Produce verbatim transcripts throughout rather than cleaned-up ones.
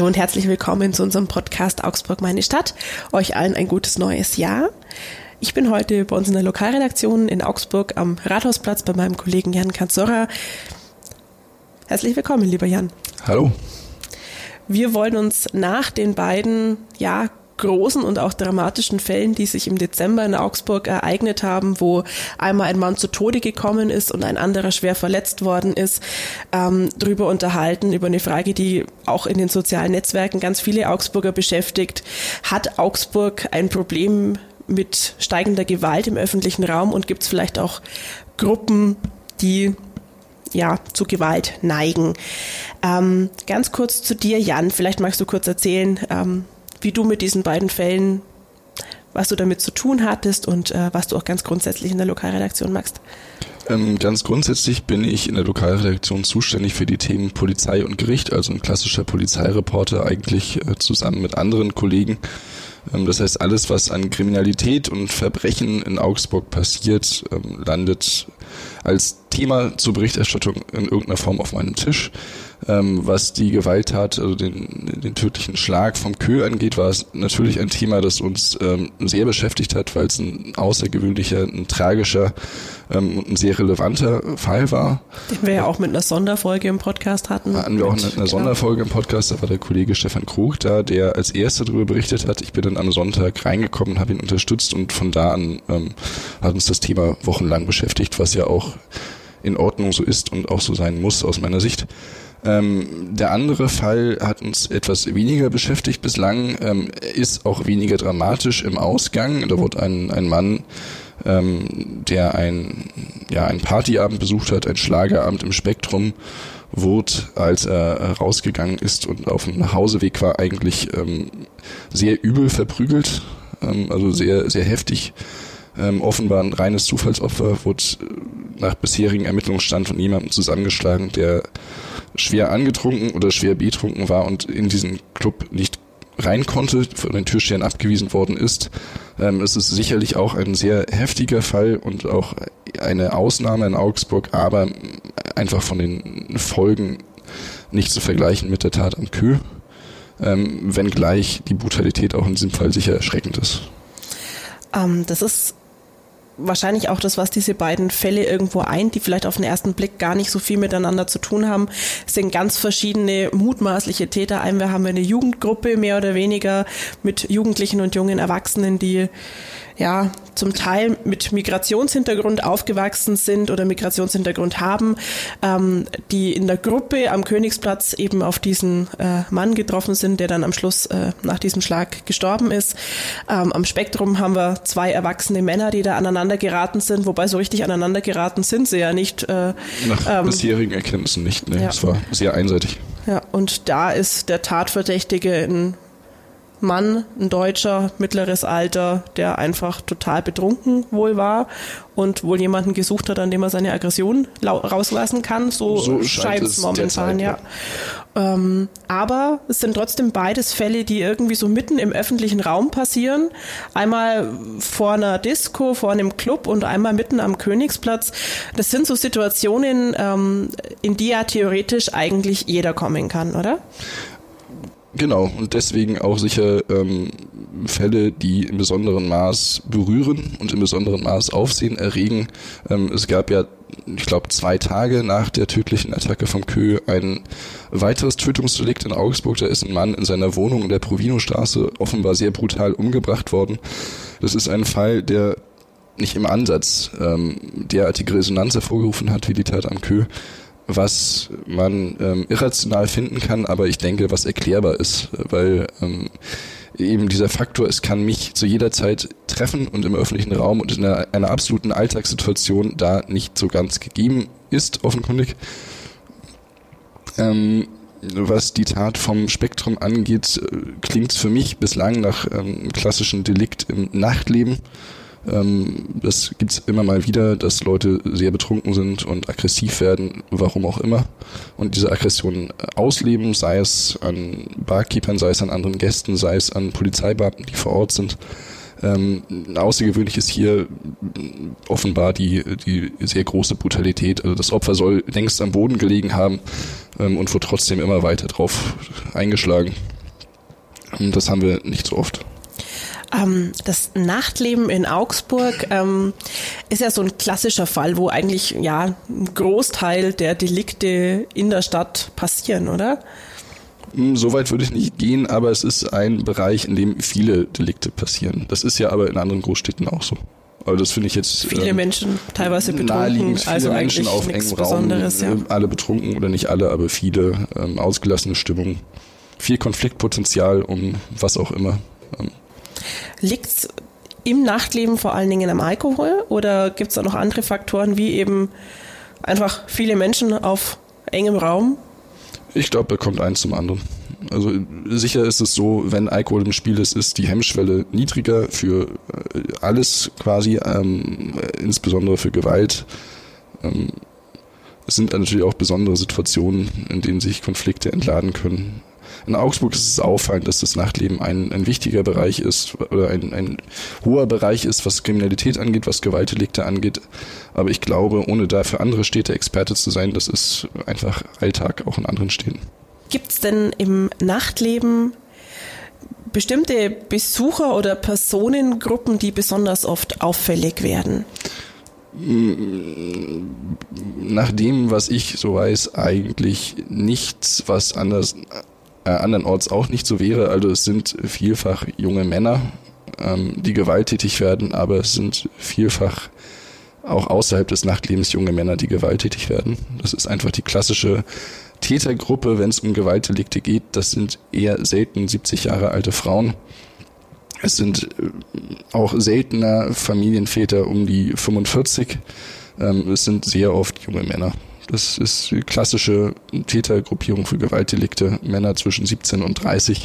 Hallo und herzlich willkommen zu unserem Podcast Augsburg meine Stadt. Euch allen ein gutes neues Jahr. Ich bin heute bei uns in der Lokalredaktion in Augsburg am Rathausplatz bei meinem Kollegen Jan Kanzorra. Herzlich willkommen, lieber Jan. Hallo. Wir wollen uns nach den beiden, ja, großen und auch dramatischen Fällen, die sich im Dezember in Augsburg ereignet haben, wo einmal ein Mann zu Tode gekommen ist und ein anderer schwer verletzt worden ist, ähm, drüber unterhalten, über eine Frage, die auch in den sozialen Netzwerken ganz viele Augsburger beschäftigt. Hat Augsburg ein Problem mit steigender Gewalt im öffentlichen Raum und gibt es vielleicht auch Gruppen, die ja zu Gewalt neigen? Ähm, ganz kurz zu dir, Jan, vielleicht magst du kurz erzählen, ähm, wie du mit diesen beiden Fällen, was du damit zu tun hattest und äh, was du auch ganz grundsätzlich in der Lokalredaktion machst. Ähm, ganz grundsätzlich bin ich in der Lokalredaktion zuständig für die Themen Polizei und Gericht, also ein klassischer Polizeireporter eigentlich äh, zusammen mit anderen Kollegen. Ähm, das heißt, alles, was an Kriminalität und Verbrechen in Augsburg passiert, ähm, landet als Thema zur Berichterstattung in irgendeiner Form auf meinem Tisch. Ähm, was die Gewalttat, also den, den tödlichen Schlag vom Kö angeht, war es natürlich ein Thema, das uns ähm, sehr beschäftigt hat, weil es ein außergewöhnlicher, ein tragischer ähm, und ein sehr relevanter Fall war. Den wir ja auch mit einer Sonderfolge im Podcast hatten. Hatten wir auch eine, eine Sonderfolge im Podcast, da war der Kollege Stefan Krug da, der als erster darüber berichtet hat. Ich bin dann am Sonntag reingekommen, habe ihn unterstützt und von da an ähm, hat uns das Thema wochenlang beschäftigt, was ja auch in Ordnung so ist und auch so sein muss aus meiner Sicht. Ähm, der andere Fall hat uns etwas weniger beschäftigt bislang, ähm, ist auch weniger dramatisch im Ausgang. Da wurde ein, ein Mann, ähm, der ein, ja, einen Partyabend besucht hat, ein Schlagerabend im Spektrum, wurde, als er rausgegangen ist und auf dem Nachhauseweg war, eigentlich ähm, sehr übel verprügelt, ähm, also sehr, sehr heftig. Ähm, offenbar ein reines Zufallsopfer, wurde nach bisherigem Ermittlungsstand von jemandem zusammengeschlagen, der schwer angetrunken oder schwer betrunken war und in diesen Club nicht rein konnte, von den Türstehern abgewiesen worden ist. Ähm, es ist sicherlich auch ein sehr heftiger Fall und auch eine Ausnahme in Augsburg, aber einfach von den Folgen nicht zu vergleichen mit der Tat am Kö, ähm, wenngleich die Brutalität auch in diesem Fall sicher erschreckend ist. Ähm, das ist wahrscheinlich auch das, was diese beiden Fälle irgendwo eint, die vielleicht auf den ersten Blick gar nicht so viel miteinander zu tun haben. Es sind ganz verschiedene mutmaßliche Täter. Einmal haben wir eine Jugendgruppe, mehr oder weniger, mit Jugendlichen und jungen Erwachsenen, die ja zum Teil mit Migrationshintergrund aufgewachsen sind oder Migrationshintergrund haben, ähm, die in der Gruppe am Königsplatz eben auf diesen äh, Mann getroffen sind, der dann am Schluss äh, nach diesem Schlag gestorben ist. Ähm, am Spektrum haben wir zwei erwachsene Männer, die da aneinander geraten sind, wobei so richtig aneinander geraten sind sie ja nicht. Äh, Nach ähm, bisherigen Erkenntnissen nicht, ne? Ja. Es war sehr einseitig. Ja, und da ist der Tatverdächtige ein Mann, ein Deutscher, mittleres Alter, der einfach total betrunken wohl war und wohl jemanden gesucht hat, an dem er seine Aggression lau- rauslassen kann. So, so scheint es momentan, derzeit, ja. ja. Ähm, aber es sind trotzdem beides Fälle, die irgendwie so mitten im öffentlichen Raum passieren. Einmal vor einer Disco, vor einem Club und einmal mitten am Königsplatz. Das sind so Situationen, ähm, in die ja theoretisch eigentlich jeder kommen kann, oder? Genau, und deswegen auch sicher ähm, Fälle, die in besonderem Maß berühren und in besonderem Maß Aufsehen erregen. Ähm, es gab ja, ich glaube, zwei Tage nach der tödlichen Attacke vom Kö ein weiteres Tötungsdelikt in Augsburg. Da ist ein Mann in seiner Wohnung in der Provinostraße offenbar sehr brutal umgebracht worden. Das ist ein Fall, der nicht im Ansatz ähm, derartige Resonanz hervorgerufen hat wie die Tat am Kö, was man ähm, irrational finden kann, aber ich denke, was erklärbar ist, weil ähm, eben dieser Faktor, es kann mich zu jeder Zeit treffen und im öffentlichen Raum und in einer, einer absoluten Alltagssituation da nicht so ganz gegeben ist, offenkundig. Ähm, was die Tat vom Spektrum angeht, klingt es für mich bislang nach ähm, klassischen Delikt im Nachtleben. Ähm, das gibt's immer mal wieder, dass Leute sehr betrunken sind und aggressiv werden, warum auch immer, und diese Aggression ausleben, sei es an Barkeepern, sei es an anderen Gästen, sei es an Polizeibeamten, die vor Ort sind. Ähm, außergewöhnlich ist hier offenbar die, die sehr große Brutalität. Also das Opfer soll längst am Boden gelegen haben ähm, und wurde trotzdem immer weiter drauf eingeschlagen. Das haben wir nicht so oft. Ähm, das Nachtleben in Augsburg ähm, ist ja so ein klassischer Fall, wo eigentlich ja ein Großteil der Delikte in der Stadt passieren, oder? So weit würde ich nicht gehen, aber es ist ein Bereich, in dem viele Delikte passieren. Das ist ja aber in anderen Großstädten auch so. Aber das finde ich jetzt viele ähm, Menschen teilweise betrunken, viele also Menschen auf engem Raum, ja. Alle betrunken oder nicht alle, aber viele, ähm, ausgelassene Stimmung, viel Konfliktpotenzial um was auch immer. Ähm. Liegt's im Nachtleben vor allen Dingen am Alkohol oder gibt's da noch andere Faktoren wie eben einfach viele Menschen auf engem Raum? Ich glaube, da kommt eins zum anderen. Also sicher ist es so, wenn Alkohol im Spiel ist, ist die Hemmschwelle niedriger für alles quasi, ähm, insbesondere für Gewalt. Ähm, es sind natürlich auch besondere Situationen, in denen sich Konflikte entladen können. In Augsburg ist es auffallend, dass das Nachtleben ein, ein wichtiger Bereich ist oder ein, ein hoher Bereich ist, was Kriminalität angeht, was Gewaltdelikte angeht. Aber ich glaube, ohne da für andere Städte Experte zu sein, das ist einfach Alltag auch in anderen Städten. Gibt es denn im Nachtleben bestimmte Besucher oder Personengruppen, die besonders oft auffällig werden? Nach dem, was ich so weiß, eigentlich nichts, was anders äh, andernorts auch nicht so wäre. Also es sind vielfach junge Männer, ähm, die gewalttätig werden, aber es sind vielfach auch außerhalb des Nachtlebens junge Männer, die gewalttätig werden. Das ist einfach die klassische Tätergruppe, wenn es um Gewaltdelikte geht. Das sind eher selten siebzig Jahre alte Frauen. Es sind auch seltener Familienväter um die fünfundvierzig. Es sind sehr oft junge Männer. Das ist die klassische Tätergruppierung für Gewaltdelikte. Männer zwischen siebzehn und dreißig.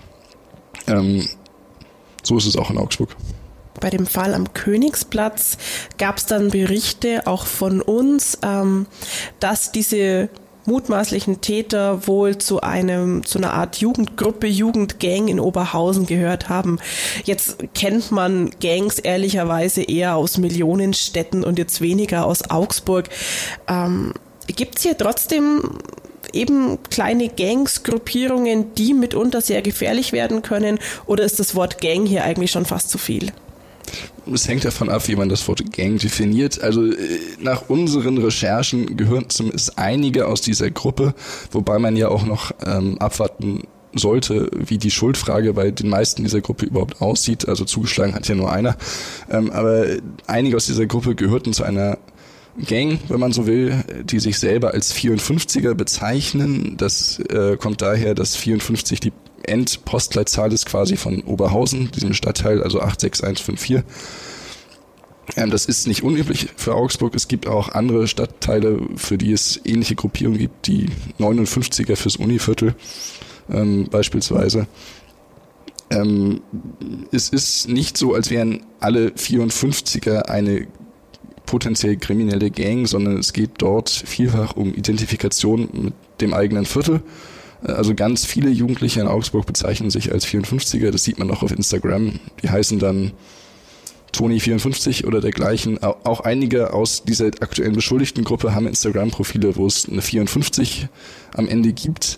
Ähm, so ist es auch in Augsburg. Bei dem Fall am Königsplatz gab es dann Berichte auch von uns, ähm, dass diese mutmaßlichen Täter wohl zu einem zu einer Art Jugendgruppe, Jugendgang in Oberhausen gehört haben. Jetzt kennt man Gangs ehrlicherweise eher aus Millionenstädten und jetzt weniger aus Augsburg. Ähm, gibt es hier trotzdem eben kleine Gangs, Gruppierungen, die mitunter sehr gefährlich werden können, oder ist das Wort Gang hier eigentlich schon fast zu viel? Es hängt davon ab, wie man das Wort Gang definiert. Also nach unseren Recherchen gehören zumindest einige aus dieser Gruppe, wobei man ja auch noch ähm, abwarten sollte, wie die Schuldfrage bei den meisten dieser Gruppe überhaupt aussieht. Also zugeschlagen hat ja nur einer. Ähm, aber einige aus dieser Gruppe gehörten zu einer Gang, wenn man so will, die sich selber als vierundfünfziger bezeichnen. Das äh, kommt daher, dass vierundfünfzig die Endpostleitzahl ist quasi von Oberhausen, diesem Stadtteil, also acht sechs eins fünf vier. Ähm, das ist nicht unüblich für Augsburg. Es gibt auch andere Stadtteile, für die es ähnliche Gruppierungen gibt, die neunundfünfziger fürs Univiertel ähm, beispielsweise. Ähm, es ist nicht so, als wären alle vierundfünfziger eine potenziell kriminelle Gang, sondern es geht dort vielfach um Identifikation mit dem eigenen Viertel. Also ganz viele Jugendliche in Augsburg bezeichnen sich als vierundfünfziger, das sieht man auch auf Instagram. Die heißen dann Toni vierundfünfzig oder dergleichen. Auch einige aus dieser aktuellen beschuldigten Gruppe haben Instagram-Profile, wo es eine vierundfünfzig am Ende gibt.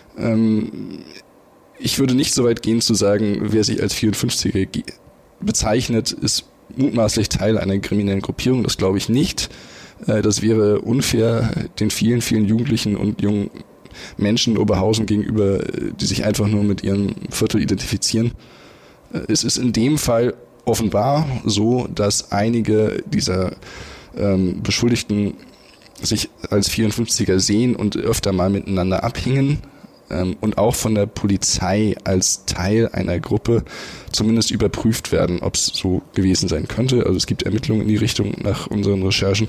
Ich würde nicht so weit gehen zu sagen, wer sich als vierundfünfziger bezeichnet, ist mutmaßlich Teil einer kriminellen Gruppierung. Das glaube ich nicht. Das wäre unfair den vielen, vielen Jugendlichen und jungen Menschen in Oberhausen gegenüber, die sich einfach nur mit ihrem Viertel identifizieren. Es ist in dem Fall offenbar so, dass einige dieser ähm, Beschuldigten sich als vierundfünfziger sehen und öfter mal miteinander abhängen ähm, und auch von der Polizei als Teil einer Gruppe zumindest überprüft werden, ob es so gewesen sein könnte. Also es gibt Ermittlungen in die Richtung nach unseren Recherchen.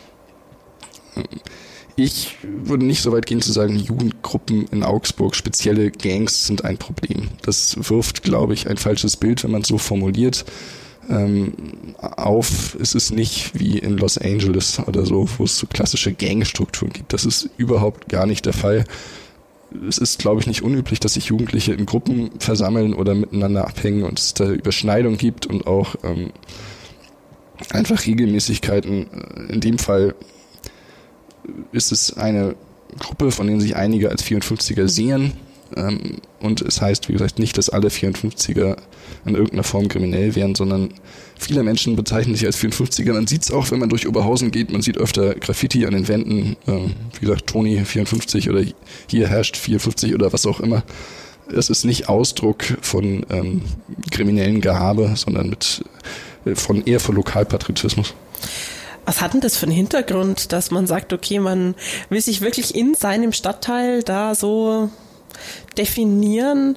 Ich würde nicht so weit gehen zu sagen, Jugendgruppen in Augsburg, spezielle Gangs sind ein Problem. Das wirft, glaube ich, ein falsches Bild, wenn man es so formuliert, ähm, auf. Es ist nicht wie in Los Angeles oder so, wo es so klassische Gangstrukturen gibt. Das ist überhaupt gar nicht der Fall. Es ist, glaube ich, nicht unüblich, dass sich Jugendliche in Gruppen versammeln oder miteinander abhängen und es da Überschneidung gibt und auch ähm, einfach Regelmäßigkeiten. In dem Fall ist es eine Gruppe, von denen sich einige als vierundfünfziger sehen. Ähm, und es heißt, wie gesagt, nicht, dass alle vierundfünfziger in irgendeiner Form kriminell wären, sondern viele Menschen bezeichnen sich als vierundfünfziger. Man sieht es auch, wenn man durch Oberhausen geht, man sieht öfter Graffiti an den Wänden, äh, wie gesagt, Toni vierundfünfzig oder hier herrscht vierundfünfzig oder was auch immer. Es ist nicht Ausdruck von ähm, kriminellen Gehabe, sondern mit, äh, von eher von Lokalpatriotismus. Was hat denn das für einen Hintergrund, dass man sagt, okay, man will sich wirklich in seinem Stadtteil da so definieren?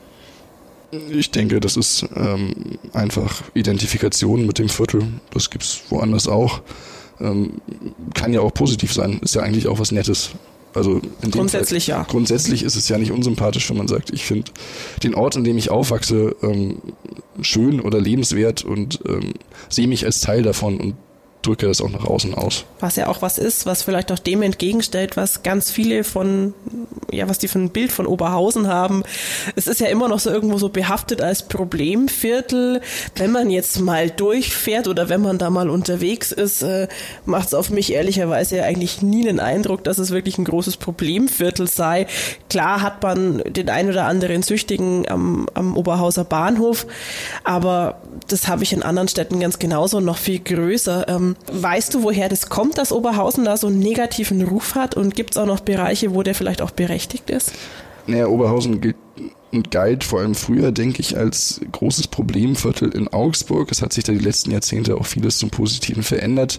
Ich denke, das ist ähm, einfach Identifikation mit dem Viertel. Das gibt's woanders auch. Ähm, kann ja auch positiv sein. Ist ja eigentlich auch was Nettes. Also in grundsätzlich Fall, ja. Grundsätzlich ist es ja nicht unsympathisch, wenn man sagt, ich finde den Ort, in dem ich aufwachse, ähm, schön oder lebenswert und ähm, sehe mich als Teil davon und drücke das auch nach außen aus. Was ja auch was ist, was vielleicht auch dem entgegenstellt, was ganz viele von, ja, was die für ein Bild von Oberhausen haben. Es ist ja immer noch so irgendwo so behaftet als Problemviertel. Wenn man jetzt mal durchfährt oder wenn man da mal unterwegs ist, äh, macht es auf mich ehrlicherweise ja eigentlich nie den Eindruck, dass es wirklich ein großes Problemviertel sei. Klar hat man den ein oder anderen Süchtigen am, am Oberhauser Bahnhof, aber das habe ich in anderen Städten ganz genauso, noch viel größer. Ähm, weißt du, woher das kommt, dass Oberhausen da so einen negativen Ruf hat, und gibt es auch noch Bereiche, wo der vielleicht auch berechtigt ist? Naja, Oberhausen gilt und galt vor allem früher, denke ich, als großes Problemviertel in Augsburg. Es hat sich da die letzten Jahrzehnte auch vieles zum Positiven verändert.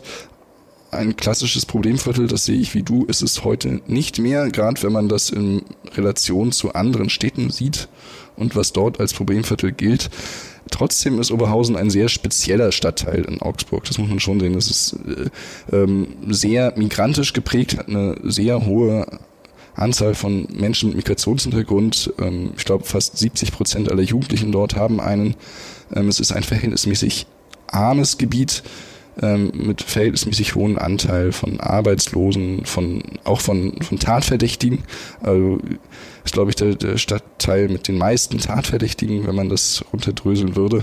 Ein klassisches Problemviertel, das sehe ich wie du, ist es heute nicht mehr, gerade wenn man das in Relation zu anderen Städten sieht und was dort als Problemviertel gilt. Trotzdem ist Oberhausen ein sehr spezieller Stadtteil in Augsburg. Das muss man schon sehen. Das ist äh, ähm, sehr migrantisch geprägt, hat eine sehr hohe Anzahl von Menschen mit Migrationshintergrund. Ähm, ich glaube, fast siebzig Prozent aller Jugendlichen dort haben einen. Ähm, es ist ein verhältnismäßig armes Gebiet ähm, mit verhältnismäßig hohen Anteil von Arbeitslosen, von auch von, von Tatverdächtigen. Also ist, glaube ich, der, der Stadtteil mit den meisten Tatverdächtigen, wenn man das runterdröseln würde.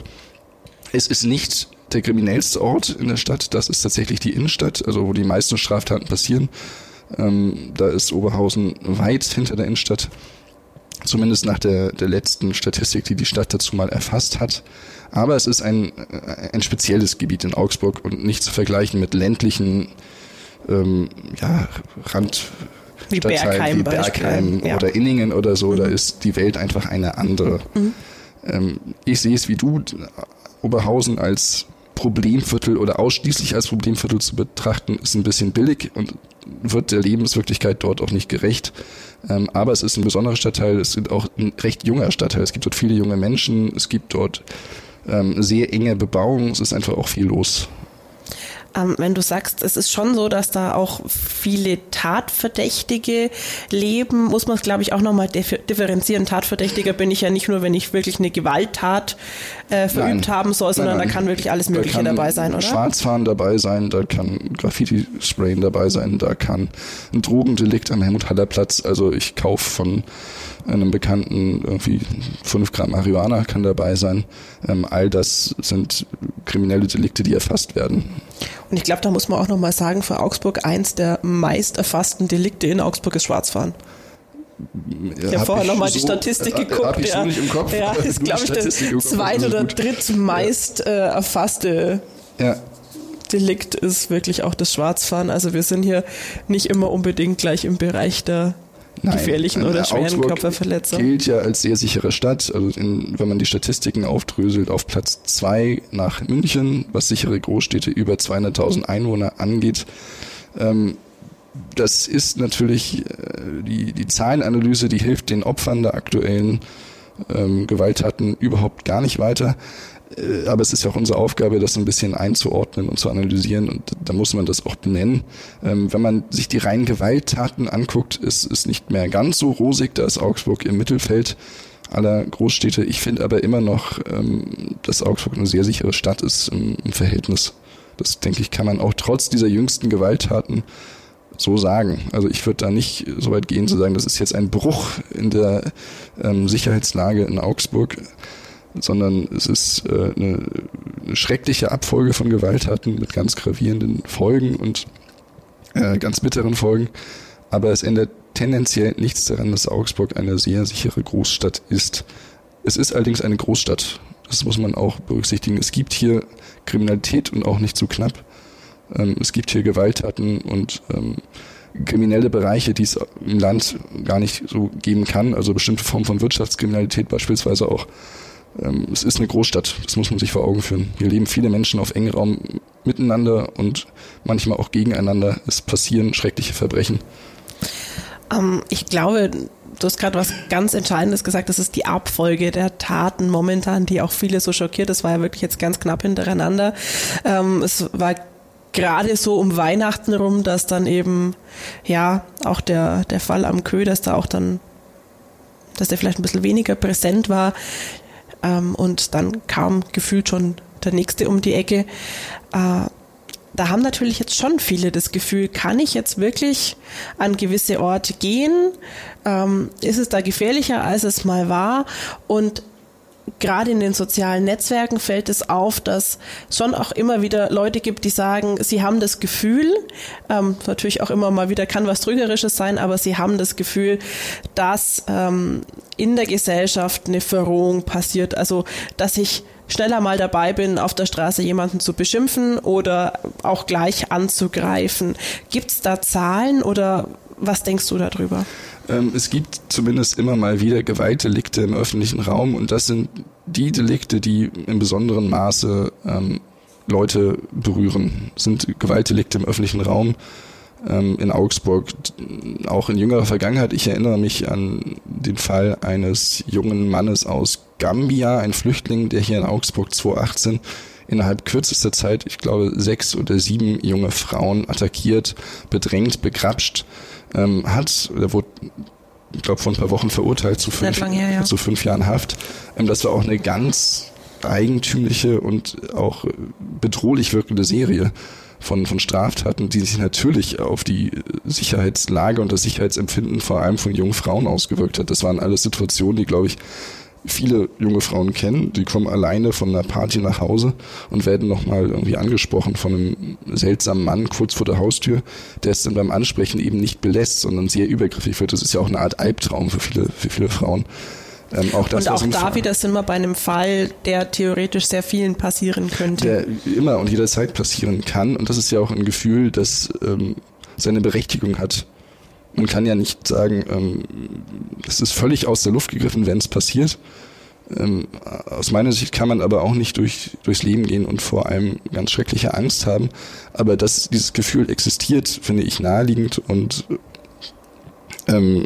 Es ist nicht der kriminellste Ort in der Stadt, das ist tatsächlich die Innenstadt, also wo die meisten Straftaten passieren. Ähm, da ist Oberhausen weit hinter der Innenstadt, zumindest nach der, der letzten Statistik, die die Stadt dazu mal erfasst hat. Aber es ist ein, ein spezielles Gebiet in Augsburg und nicht zu vergleichen mit ländlichen ähm, ja, Rand Wie Bergheim, wie Bergheim ja. oder Inningen oder so, mhm. da ist die Welt einfach eine andere. Mhm. Ähm, ich sehe es wie du, Oberhausen als Problemviertel oder ausschließlich als Problemviertel zu betrachten, ist ein bisschen billig und wird der Lebenswirklichkeit dort auch nicht gerecht. Ähm, aber es ist ein besonderer Stadtteil, es ist auch ein recht junger Stadtteil, es gibt dort viele junge Menschen, es gibt dort ähm, sehr enge Bebauung, es ist einfach auch viel los. Ähm, wenn du sagst, es ist schon so, dass da auch viele Tatverdächtige leben, muss man es, glaube ich, auch nochmal differenzieren. Tatverdächtiger bin ich ja nicht nur, wenn ich wirklich eine Gewalttat äh, verübt nein. haben soll, sondern nein, nein. da kann wirklich alles Mögliche da kann dabei sein, oder? Schwarzfahren dabei sein, da kann Graffiti-Sprayen dabei sein, da kann ein Drogendelikt am Helmut-Haller-Platz, also ich kaufe von einem Bekannten irgendwie fünf Gramm Marihuana kann dabei sein. Ähm, all das sind kriminelle Delikte, die erfasst werden. Und ich glaube, da muss man auch nochmal sagen, für Augsburg eins der meist erfassten Delikte in Augsburg ist Schwarzfahren. Ich habe hab vorher nochmal so, die Statistik äh, geguckt. Hab ich so nicht im Kopf. Ja, ist, glaube ich, der zweit- oder drittmeist äh, erfasste ja. Delikt ist wirklich auch das Schwarzfahren. Also wir sind hier nicht immer unbedingt gleich im Bereich der Nein, gefährlichen oder schweren Augsburg Körperverletzungen. Gilt ja als sehr sichere Stadt. Also in, wenn man die Statistiken aufdröselt, auf Platz zwei nach München, was sichere Großstädte über zweihunderttausend Einwohner angeht. Ähm, das ist natürlich äh, die, die Zahlenanalyse, die hilft den Opfern der aktuellen ähm, Gewalttaten überhaupt gar nicht weiter. Äh, aber es ist ja auch unsere Aufgabe, das ein bisschen einzuordnen und zu analysieren, und da muss man das auch benennen. Ähm, wenn man sich die reinen Gewalttaten anguckt, ist es nicht mehr ganz so rosig, da ist Augsburg im Mittelfeld aller Großstädte. Ich finde aber immer noch, ähm, dass Augsburg eine sehr sichere Stadt ist im, im Verhältnis. Das, denke ich, kann man auch trotz dieser jüngsten Gewalttaten so sagen. Also ich würde da nicht so weit gehen zu sagen, das ist jetzt ein Bruch in der ähm, Sicherheitslage in Augsburg, sondern es ist äh, eine, eine schreckliche Abfolge von Gewalttaten mit ganz gravierenden Folgen und äh, ganz bitteren Folgen. Aber es ändert tendenziell nichts daran, dass Augsburg eine sehr sichere Großstadt ist. Es ist allerdings eine Großstadt. Das muss man auch berücksichtigen. Es gibt hier Kriminalität und auch nicht so knapp. Ähm, es gibt hier Gewalttaten und ähm, kriminelle Bereiche, die es im Land gar nicht so geben kann. Also bestimmte Formen von Wirtschaftskriminalität beispielsweise auch. Ähm, es ist eine Großstadt. Das muss man sich vor Augen führen. Hier leben viele Menschen auf engem Raum miteinander und manchmal auch gegeneinander. Es passieren schreckliche Verbrechen. Ähm, ich glaube, du hast gerade was ganz Entscheidendes gesagt, das ist die Abfolge der Taten momentan, die auch viele so schockiert. Das war ja wirklich jetzt ganz knapp hintereinander. Ähm, es war gerade so um Weihnachten rum, dass dann eben, ja, auch der, der Fall am Kö, dass da auch dann, dass der vielleicht ein bisschen weniger präsent war. Ähm, und dann kam gefühlt schon der nächste um die Ecke. Äh, Da haben natürlich jetzt schon viele das Gefühl, kann ich jetzt wirklich an gewisse Orte gehen? Ähm, ist es da gefährlicher, als es mal war? Und gerade in den sozialen Netzwerken fällt es auf, dass es schon auch immer wieder Leute gibt, die sagen, sie haben das Gefühl, ähm, natürlich auch immer mal wieder kann was Trügerisches sein, aber sie haben das Gefühl, dass ähm, in der Gesellschaft eine Verrohung passiert. Also, dass ich schneller mal dabei bin, auf der Straße jemanden zu beschimpfen oder auch gleich anzugreifen. Gibt es da Zahlen oder was denkst du darüber? Ähm, es gibt zumindest immer mal wieder Gewaltdelikte im öffentlichen Raum und das sind die Delikte, die in besonderem Maße ähm, Leute berühren. Das sind Gewaltdelikte im öffentlichen Raum ähm, in Augsburg, auch in jüngerer Vergangenheit. Ich erinnere mich an den Fall eines jungen Mannes aus Gambia, ein Flüchtling, der hier in Augsburg zweitausendachtzehn innerhalb kürzester Zeit, ich glaube, sechs oder sieben junge Frauen attackiert, bedrängt, begrapscht ähm, hat. Er wurde, ich glaube, vor ein paar Wochen verurteilt zu fünf, her, ja. zu fünf Jahren Haft. Ähm, das war auch eine ganz eigentümliche und auch bedrohlich wirkende Serie von, von Straftaten, die sich natürlich auf die Sicherheitslage und das Sicherheitsempfinden vor allem von jungen Frauen ausgewirkt hat. Das waren alles Situationen, die, glaube ich, viele junge Frauen kennen. Die kommen alleine von einer Party nach Hause und werden nochmal irgendwie angesprochen von einem seltsamen Mann kurz vor der Haustür, der es dann beim Ansprechen eben nicht belässt, sondern sehr übergriffig wird. Das ist ja auch eine Art Albtraum für viele, für viele Frauen. Ähm, auch das, und auch da Fall, wieder sind wir bei einem Fall, der theoretisch sehr vielen passieren könnte. Der immer und jederzeit passieren kann. Und das ist ja auch ein Gefühl, das ähm, seine Berechtigung hat. Man kann ja nicht sagen, ähm, das ist völlig aus der Luft gegriffen, wenn es passiert. Ähm, aus meiner Sicht kann man aber auch nicht durch, durchs Leben gehen und vor allem ganz schreckliche Angst haben. Aber dass dieses Gefühl existiert, finde ich naheliegend und ähm,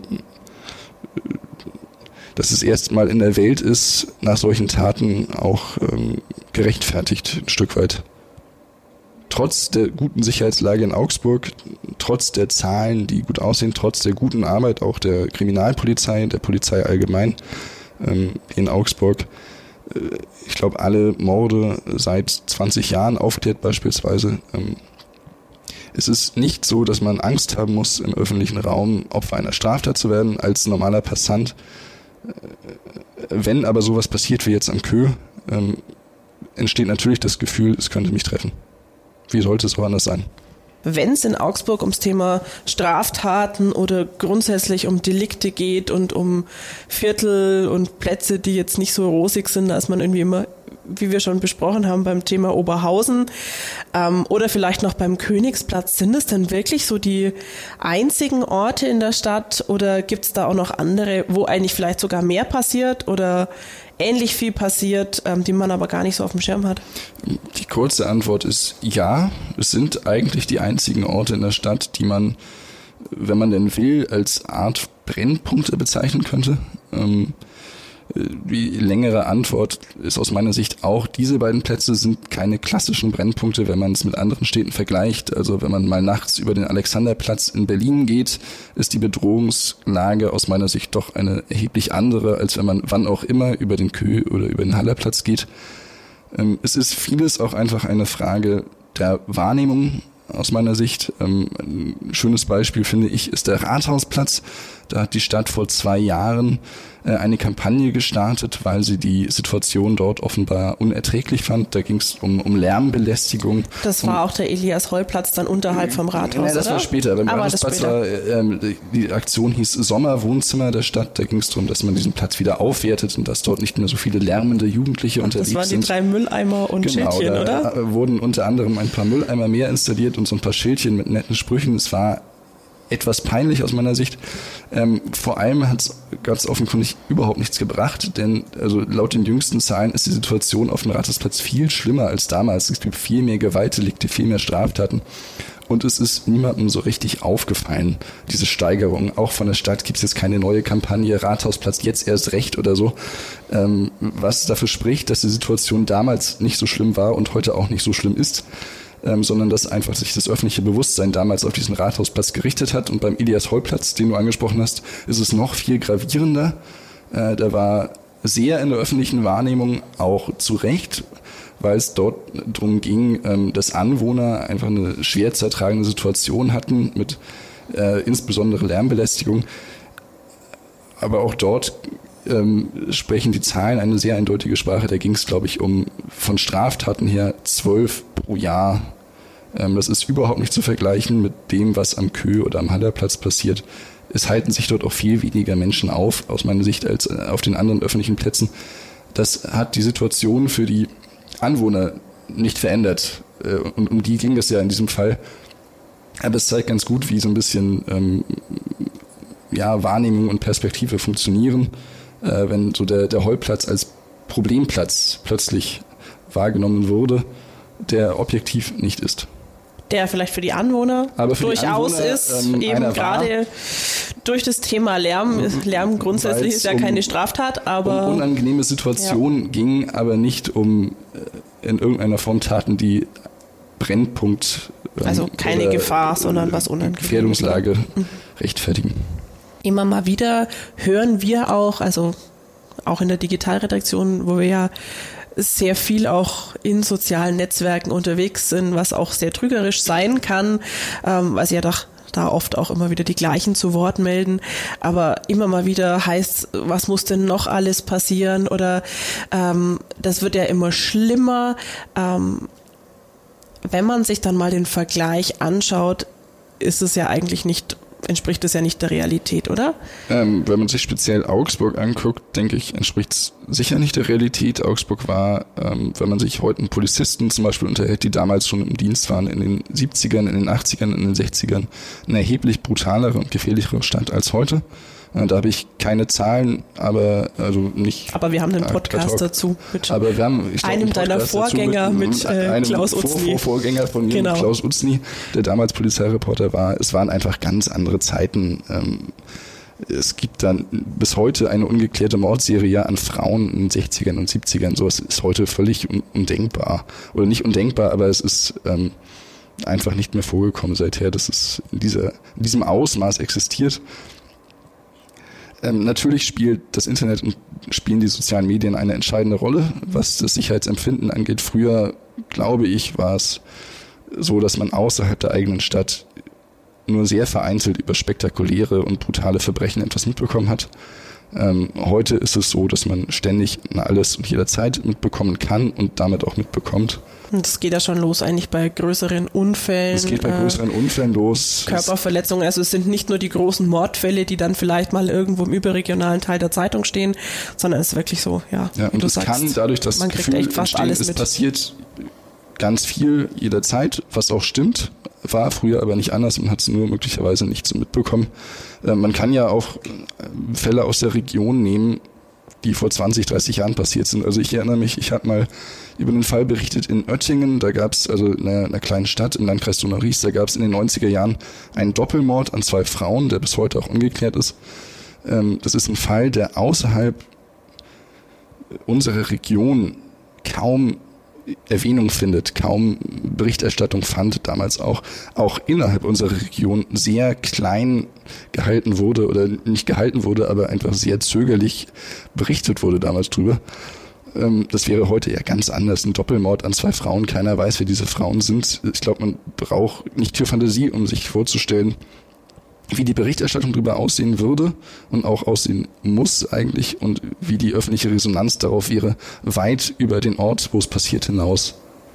dass es erstmal in der Welt ist, nach solchen Taten auch ähm, gerechtfertigt, ein Stück weit. Trotz der guten Sicherheitslage in Augsburg, trotz der Zahlen, die gut aussehen, trotz der guten Arbeit auch der Kriminalpolizei, der Polizei allgemein ähm, in Augsburg, äh, ich glaube, alle Morde seit zwanzig Jahren aufklärt beispielsweise. Ähm, es ist nicht so, dass man Angst haben muss, im öffentlichen Raum Opfer einer Straftat zu werden, als normaler Passant. Äh, wenn aber sowas passiert wie jetzt am Kö, ähm, entsteht natürlich das Gefühl, es könnte mich treffen. Wie sollte es auch anders sein? Wenn es in Augsburg ums Thema Straftaten oder grundsätzlich um Delikte geht und um Viertel und Plätze, die jetzt nicht so rosig sind, dass man irgendwie immer, wie wir schon besprochen haben, beim Thema Oberhausen ähm, oder vielleicht noch beim Königsplatz, sind es dann wirklich so die einzigen Orte in der Stadt oder gibt es da auch noch andere, wo eigentlich vielleicht sogar mehr passiert oder ähnlich viel passiert, ähm, die man aber gar nicht so auf dem Schirm hat? Die kurze Antwort ist ja. Es sind eigentlich die einzigen Orte in der Stadt, die man, wenn man denn will, als Art Brennpunkte bezeichnen könnte. Ähm, die längere Antwort ist aus meiner Sicht auch, diese beiden Plätze sind keine klassischen Brennpunkte, wenn man es mit anderen Städten vergleicht. Also wenn man mal nachts über den Alexanderplatz in Berlin geht, ist die Bedrohungslage aus meiner Sicht doch eine erheblich andere, als wenn man wann auch immer über den Kö oder über den Hallerplatz geht. Es ist vieles auch einfach eine Frage der Wahrnehmung aus meiner Sicht. Ein schönes Beispiel, finde ich, ist der Rathausplatz. Da hat die Stadt vor zwei Jahren eine Kampagne gestartet, weil sie die Situation dort offenbar unerträglich fand. Da ging es um, um Lärmbelästigung. Das war um, auch der Elias-Holl-Platz dann unterhalb vom Rathaus, Nein, das oder? war später. Beim Aber Rathausplatz war, ähm, die Aktion hieß Sommerwohnzimmer der Stadt. Da ging es darum, dass man diesen Platz wieder aufwertet und dass dort nicht mehr so viele lärmende Jugendliche Ach, unterwegs sind. Das waren die drei Mülleimer und genau, Schildchen, da oder? Wurden unter anderem ein paar Mülleimer mehr installiert und so ein paar Schildchen mit netten Sprüchen. Es war etwas peinlich aus meiner Sicht. Ähm, vor allem hat es ganz offenkundig überhaupt nichts gebracht, denn also laut den jüngsten Zahlen ist die Situation auf dem Rathausplatz viel schlimmer als damals. Es gibt viel mehr Gewaltdelikte, viel mehr Straftaten. Und es ist niemandem so richtig aufgefallen, diese Steigerung. Auch von der Stadt gibt es jetzt keine neue Kampagne, Rathausplatz jetzt erst recht oder so, ähm, was dafür spricht, dass die Situation damals nicht so schlimm war und heute auch nicht so schlimm ist. Ähm, sondern dass einfach sich das öffentliche Bewusstsein damals auf diesen Rathausplatz gerichtet hat. Und beim Elias-Holl-Platz, den du angesprochen hast, ist es noch viel gravierender. Äh, da war sehr in der öffentlichen Wahrnehmung auch zu Recht, weil es dort darum ging, ähm, dass Anwohner einfach eine schwer zu ertragende Situation hatten mit äh, insbesondere Lärmbelästigung. Aber auch dort ähm, sprechen die Zahlen eine sehr eindeutige Sprache. Da ging es, glaube ich, um von Straftaten her zwölf pro Jahr. Ähm, das ist überhaupt nicht zu vergleichen mit dem, was am Kö oder am Hallerplatz passiert. Es halten sich dort auch viel weniger Menschen auf, aus meiner Sicht, als auf den anderen öffentlichen Plätzen. Das hat die Situation für die Anwohner nicht verändert. Äh, und um die ging es ja in diesem Fall. Aber es zeigt ganz gut, wie so ein bisschen ähm, ja, Wahrnehmung und Perspektive funktionieren, äh, wenn so der, der Hollplatz als Problemplatz plötzlich wahrgenommen wurde, der objektiv nicht ist. Der vielleicht für die Anwohner Aber für durchaus die Anwohner, ist, ähm, eben gerade durch das Thema Lärm. Lärm grundsätzlich ist ja um, keine Straftat, aber... um unangenehme Situationen ja. ging, aber nicht um äh, in irgendeiner Form Taten, die Brennpunkt... Ähm, also keine Gefahr, sondern was unangenehm. Gefährdungslage mhm. rechtfertigen. Immer mal wieder hören wir auch, also auch in der Digitalredaktion, wo wir ja sehr viel auch in sozialen Netzwerken unterwegs sind, was auch sehr trügerisch sein kann, ähm, weil sie ja doch da oft auch immer wieder die gleichen zu Wort melden, aber immer mal wieder heißt, was muss denn noch alles passieren oder ähm, das wird ja immer schlimmer. Ähm, wenn man sich dann mal den Vergleich anschaut, ist es ja eigentlich nicht entspricht es ja nicht der Realität, oder? Ähm, wenn man sich speziell Augsburg anguckt, denke ich, entspricht es sicher nicht der Realität. Augsburg war, ähm, wenn man sich heute mit Polizisten zum Beispiel unterhält, die damals schon im Dienst waren, in den siebzigern, in den achtzigern, in den sechzigern, eine erheblich brutalere und gefährlichere Stadt als heute. Äh, da habe ich keine Zahlen, aber also nicht. Aber wir haben einen Podcast äh, dazu mit aber wir haben, ich glaub, einem deiner Vorgänger mit, mit äh, einem Klaus Utzny. Vor, Vorgänger von mir, genau. Klaus Utzny, der damals Polizeireporter war. Es waren einfach ganz andere Zeiten. Ähm, es gibt dann bis heute eine ungeklärte Mordserie an Frauen in den sechzigern und siebzigern. Sowas ist heute völlig un- undenkbar. Oder nicht undenkbar, aber es ist ähm, einfach nicht mehr vorgekommen seither, dass es in, dieser, in diesem Ausmaß existiert. Ähm, natürlich spielt das Internet und spielen die sozialen Medien eine entscheidende Rolle, was das Sicherheitsempfinden angeht. Früher, glaube ich, war es so, dass man außerhalb der eigenen Stadt nur sehr vereinzelt über spektakuläre und brutale Verbrechen etwas mitbekommen hat. Ähm, heute ist es so, dass man ständig alles und jederzeit mitbekommen kann und damit auch mitbekommt. Und das geht ja schon los eigentlich bei größeren Unfällen. Es geht bei größeren äh, Unfällen los. Körperverletzungen, also es sind nicht nur die großen Mordfälle, die dann vielleicht mal irgendwo im überregionalen Teil der Zeitung stehen, sondern es ist wirklich so, ja, ja und du es sagst, kann dadurch das man Gefühl kriegt echt fast entstehen, alles es mit. passiert ganz viel jederzeit, was auch stimmt, war früher aber nicht anders, man hat es nur möglicherweise nicht so mitbekommen. Äh, man kann ja auch äh, Fälle aus der Region nehmen, die vor zwanzig, dreißig Jahren passiert sind. Also ich erinnere mich, ich habe mal über den Fall berichtet in Oettingen, da gab es, also in einer, einer kleinen Stadt im Landkreis Donau-Ries, da gab es in den neunziger Jahren einen Doppelmord an zwei Frauen, der bis heute auch ungeklärt ist. Ähm, das ist ein Fall, der außerhalb unserer Region kaum Erwähnung findet, kaum Berichterstattung fand, damals auch, auch innerhalb unserer Region sehr klein gehalten wurde oder nicht gehalten wurde, aber einfach sehr zögerlich berichtet wurde damals drüber. Das wäre heute ja ganz anders. Ein Doppelmord an zwei Frauen, keiner weiß, wer diese Frauen sind. Ich glaube, man braucht nicht viel Fantasie, um sich vorzustellen, wie die Berichterstattung darüber aussehen würde und auch aussehen muss eigentlich und wie die öffentliche Resonanz darauf wäre, weit über den Ort, wo es passiert, hinaus.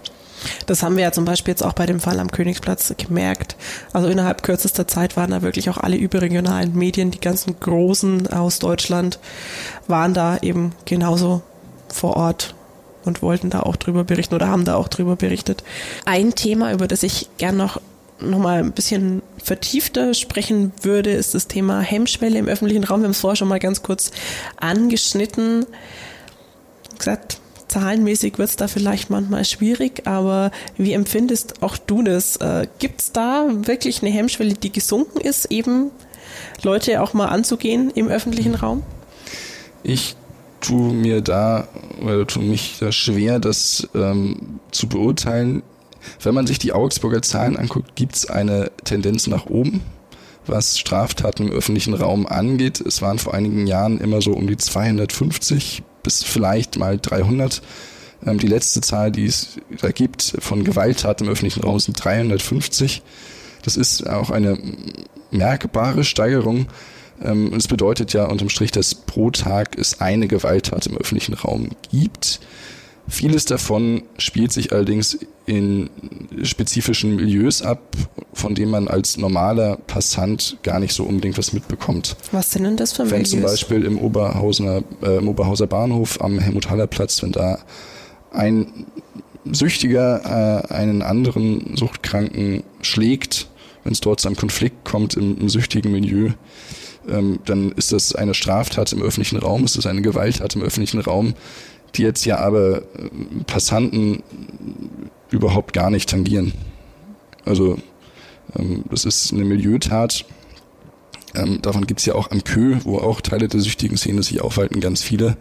Das haben wir ja zum Beispiel jetzt auch bei dem Fall am Königsplatz gemerkt. Also innerhalb kürzester Zeit waren da wirklich auch alle überregionalen Medien, die ganzen Großen aus Deutschland, waren da eben genauso vor Ort und wollten da auch drüber berichten oder haben da auch drüber berichtet. Ein Thema, über das ich gern noch noch mal ein bisschen vertiefter sprechen würde, ist das Thema Hemmschwelle im öffentlichen Raum. Wir haben es vorher schon mal ganz kurz angeschnitten. Wie gesagt, zahlenmäßig wird es da vielleicht manchmal schwierig, aber wie empfindest auch du das? Äh, gibt es da wirklich eine Hemmschwelle, die gesunken ist, eben Leute auch mal anzugehen im öffentlichen Raum? Ich tue mir da, oder tue mich da schwer, das ähm, zu beurteilen. Wenn man sich die Augsburger Zahlen anguckt, gibt es eine Tendenz nach oben, was Straftaten im öffentlichen Raum angeht. Es waren vor einigen Jahren immer so um die zweihundertfünfzig bis vielleicht mal dreihundert. Ähm, die letzte Zahl, die es da gibt von Gewalttaten im öffentlichen Raum, sind dreihundertfünfzig. Das ist auch eine merkbare Steigerung. Ähm, es bedeutet ja unterm Strich, dass pro Tag es eine Gewalttat im öffentlichen Raum gibt. Vieles davon spielt sich allerdings in spezifischen Milieus ab, von denen man als normaler Passant gar nicht so unbedingt was mitbekommt. Was sind denn das für Milieus? Wenn zum Beispiel im Oberhausener, äh, im Oberhauser Bahnhof am Helmut-Haller-Platz, wenn da ein Süchtiger äh, einen anderen Suchtkranken schlägt, wenn es dort zu einem Konflikt kommt im, im süchtigen Milieu, ähm, dann ist das eine Straftat im öffentlichen Raum, ist das eine Gewalttat im öffentlichen Raum, die jetzt ja aber Passanten überhaupt gar nicht tangieren. Also ähm, das ist eine Milieutat. Ähm, davon gibt es ja auch am Kö, wo auch Teile der süchtigen Szene sich aufhalten, ganz viele,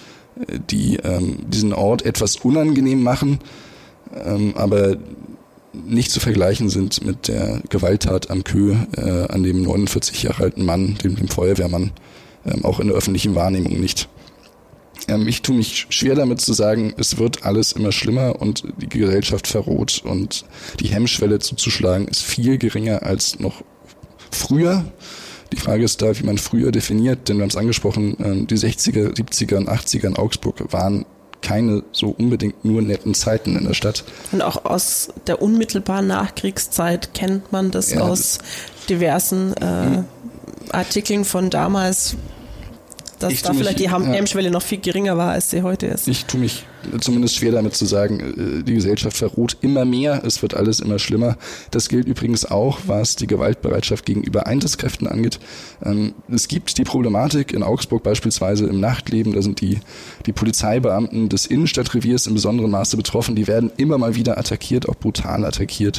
die ähm, diesen Ort etwas unangenehm machen, ähm, aber nicht zu vergleichen sind mit der Gewalttat am Kö äh, an dem neunundvierzig Jahre alten Mann, dem, dem Feuerwehrmann, ähm, auch in der öffentlichen Wahrnehmung nicht. Ähm, ich tue mich schwer damit zu sagen, es wird alles immer schlimmer und die Gesellschaft verroht und die Hemmschwelle zuzuschlagen ist viel geringer als noch früher. Die Frage ist da, wie man früher definiert, denn wir haben es angesprochen, ähm, die sechziger, siebziger und achtziger in Augsburg waren keine so unbedingt nur netten Zeiten in der Stadt. Und auch aus der unmittelbaren Nachkriegszeit kennt man das ja, aus das diversen äh, Artikeln von damals, dass da vielleicht mich, die Hemmschwelle ja, noch viel geringer war, als sie heute ist. Ich tue mich zumindest schwer damit zu sagen, die Gesellschaft verroht immer mehr, es wird alles immer schlimmer. Das gilt übrigens auch, was die Gewaltbereitschaft gegenüber Einsatzkräften angeht. Es gibt die Problematik in Augsburg beispielsweise im Nachtleben, da sind die, die Polizeibeamten des Innenstadtreviers in besonderem Maße betroffen, die werden immer mal wieder attackiert, auch brutal attackiert.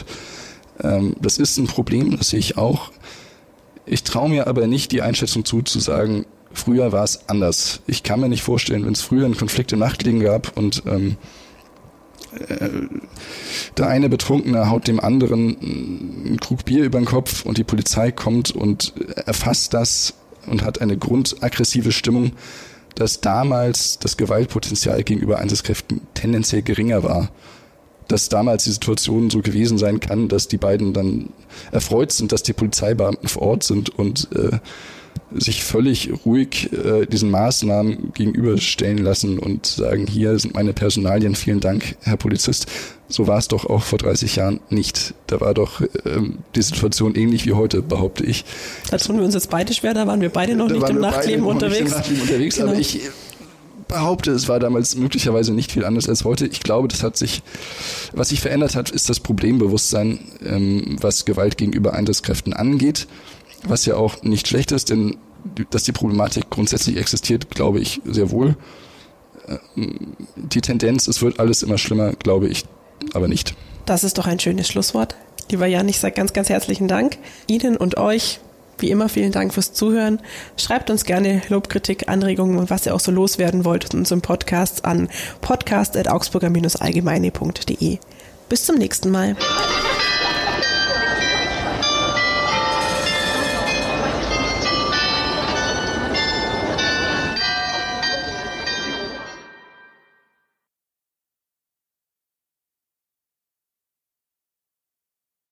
Das ist ein Problem, das sehe ich auch. Ich traue mir aber nicht die Einschätzung zu, zu sagen, früher war es anders. Ich kann mir nicht vorstellen, wenn es früher einen Konflikt im Nachtleben gab und ähm, äh, der eine Betrunkene haut dem anderen einen Krug Bier über den Kopf und die Polizei kommt und erfasst das und hat eine grundaggressive Stimmung, dass damals das Gewaltpotenzial gegenüber Einsatzkräften tendenziell geringer war. Dass damals die Situation so gewesen sein kann, dass die beiden dann erfreut sind, dass die Polizeibeamten vor Ort sind und äh, sich völlig ruhig äh, diesen Maßnahmen gegenüberstellen lassen und sagen, hier sind meine Personalien, vielen Dank, Herr Polizist. So war es doch auch vor dreißig Jahren nicht. Da war doch ähm, die Situation ähnlich wie heute, behaupte ich. Da tun wir uns jetzt beide schwer, da waren wir beide noch da nicht im Nachtleben unterwegs. Nicht im Nachtleben unterwegs, genau. Aber ich behaupte, es war damals möglicherweise nicht viel anders als heute. Ich glaube, das hat sich, was sich verändert hat, ist das Problembewusstsein, ähm, was Gewalt gegenüber Einsatzkräften angeht. Was ja auch nicht schlecht ist, denn dass die Problematik grundsätzlich existiert, glaube ich sehr wohl. Die Tendenz, es wird alles immer schlimmer, glaube ich aber nicht. Das ist doch ein schönes Schlusswort. Lieber Jan, ich sage ganz, ganz herzlichen Dank. Ihnen und euch, wie immer, vielen Dank fürs Zuhören. Schreibt uns gerne Lob, Kritik, Anregungen und was ihr auch so loswerden wollt in unserem Podcast an podcast at augsburger Bindestrich allgemeine punkt de. Bis zum nächsten Mal.